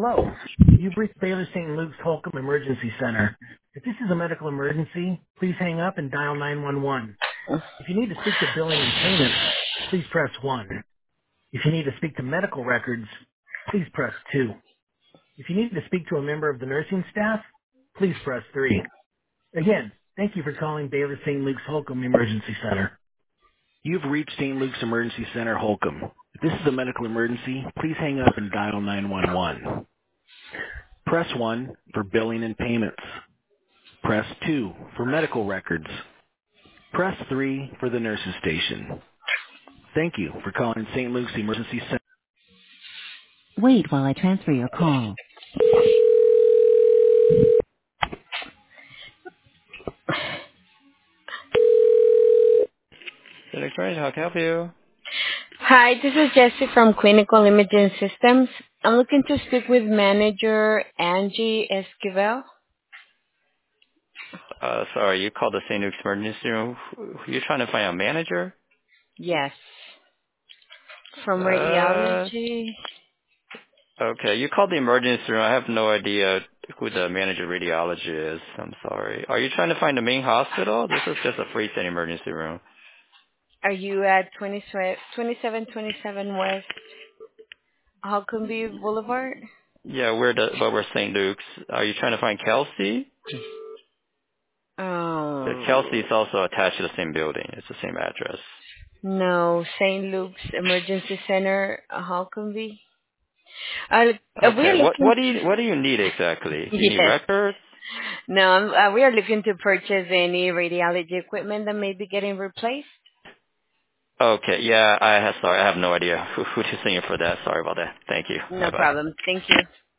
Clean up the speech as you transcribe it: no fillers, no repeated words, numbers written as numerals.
Hello. You've reached Baylor St. Luke's Holcomb Emergency Center. If this is a medical emergency, please hang up and dial 911. If you need to speak to billing and payments, please press 1. If you need to speak to medical records, please press 2. If you need to speak to a member of the nursing staff, please press 3. Again, thank you for calling Baylor St. Luke's Holcomb Emergency Center. You've reached St. Luke's Emergency Center, Holcomb. If this is a medical emergency, please hang up and dial 911. Press 1 for billing and payments. Press 2 for medical records. Press 3 for the nurses station. Thank you for calling St. Luke's Emergency Center. Wait while I transfer your call. Electronic, how can I help you? Hi, this is Jessie from Clinical Imaging Systems. I'm looking to speak with manager Angie Esquivel. Sorry, you called the St. Luke's Emergency Room. You're trying to find a manager? Yes, from Uh, radiology. okay. You called the emergency room. I have no idea who the manager of radiology is. I'm sorry. Are you trying to find the main hospital? This is just a freestanding emergency room. Are you at 2727 West Halcombe Boulevard? Yeah, we're St. Luke's. Are you trying to find Kelsey? The Kelsey is Oh, also attached to the same building. It's the same address. no, St. Luke's Emergency Center, Halcombe. We are Okay. looking. What do you need exactly? Do you need Yes. records? No, we are looking to purchase any radiology equipment that may be getting replaced. Okay. Yeah, sorry, I have no idea who to sing for that. Sorry about that. Thank you. No Bye-bye. problem. Thank you.